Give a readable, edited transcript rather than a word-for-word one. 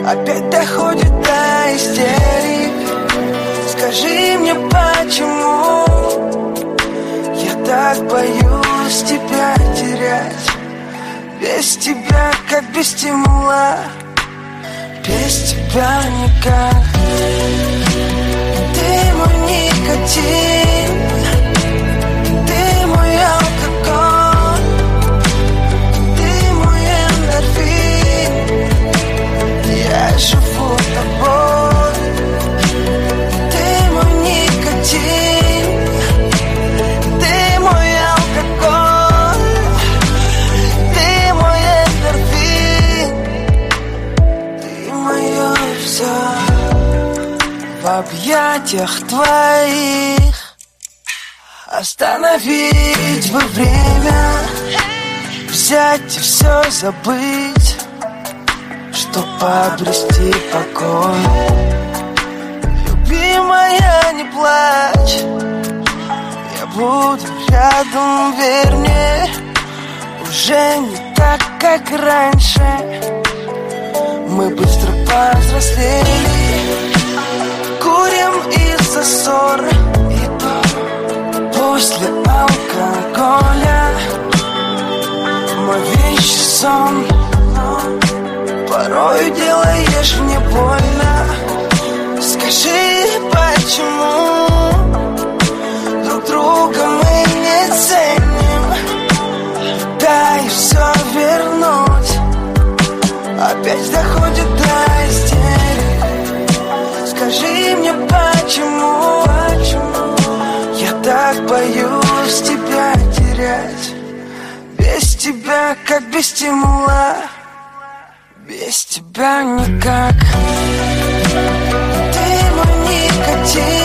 опять доходит до истерик. Скажи мне, почему я так боюсь тебя терять? Без тебя, как без стимула, без тебя никак. Ты мой никотин, ты мой алкоголь, ты мой эндорфин. Я живу тобой. Ты мой никотин, ты мой алкоголь, ты мой эндорфин. Ты мое все. В объятиях твоих остановить бы время, взять и все забыть, чтоб обрести покой. Любимая, не плачь, я буду рядом, верь мне. Уже не так, как раньше, мы быстро повзрослели. Курим из-за ссоры, и после алкоголя мой вещий сон. Порой делаешь мне больно. Скажи, почему друг друга мы не ценим? Дай все вернуть, опять доходит до истерик. Скажи мне, почему я так боюсь тебя терять? Без тебя, как без стимула, без тебя никак. Ты мой никотин.